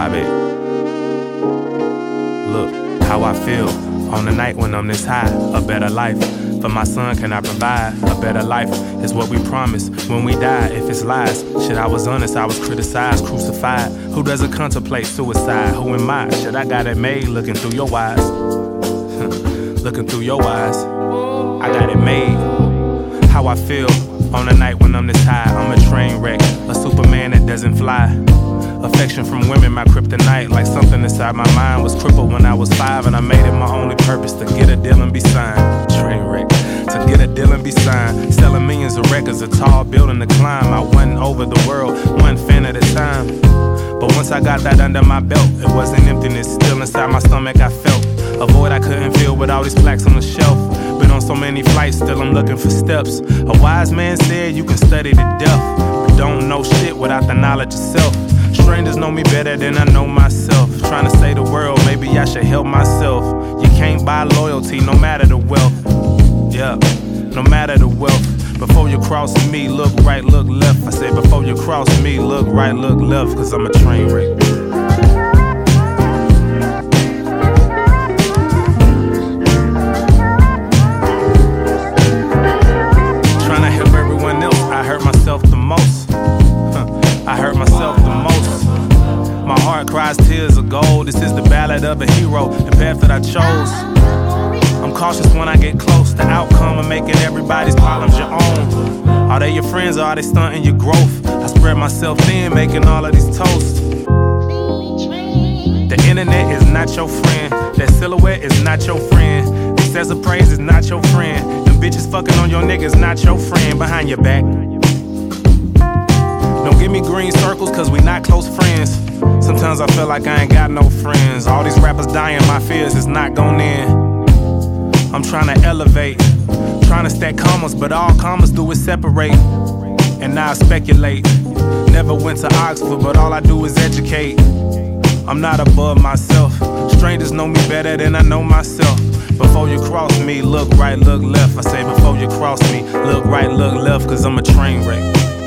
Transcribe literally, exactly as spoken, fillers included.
Bobby. Look how I feel on the night when I'm this high. A better life for my son can I provide. A better life is what we promise when we die. If it's lies, shit, I was honest, I was criticized, crucified. Who doesn't contemplate suicide? Who am I? Shit, I got it made looking through your eyes. Looking through your eyes, I got it made. How I feel on the night when I'm this high. I'm a train wreck, a Superman that doesn't fly. Affection from women, my kryptonite. Like something inside my mind was crippled when I was five, and I made it my only purpose to get a deal and be signed. Train wreck, to get a deal and be signed. Selling millions of records, a tall building to climb. I went over the world, one fan at a time. But once I got that under my belt, it wasn't emptiness, still inside my stomach I felt. A void I couldn't fill with all these plaques on the shelf. Been on so many flights, still I'm looking for steps. A wise man said you can study to death, but don't know shit without the knowledge of self. Strangers know me better than I know myself. Trying to save the world, maybe I should help myself. You can't buy loyalty, no matter the wealth. Yeah, no matter the wealth. Before you cross me, look right, look left. I said before you cross me, look right, look left, cause I'm a train wreck. Trying to help everyone else, I hurt myself the most. I hurt myself the most. My heart cries tears of gold. This is the ballad of a hero, the path that I chose. I'm cautious when I get close. The outcome of making everybody's problems your own. Are they your friends or are they stunting your growth? I spread myself thin, making all of these toasts. The internet is not your friend. That silhouette is not your friend. Excessive praise is not your friend. Them bitches fucking on your niggas not your friend. Behind your back, don't give me green circles, cause we not close friends. Sometimes I feel like I ain't got no friends. All these rappers dying, my fears is not gon' end. I'm trying to elevate, trying to stack commas, but all commas do is separate. And now I speculate. Never went to Oxford, but all I do is educate. I'm not above myself. Strangers know me better than I know myself. Before you cross me, look right, look left. I say before you cross me, look right, look left, cause I'm a train wreck.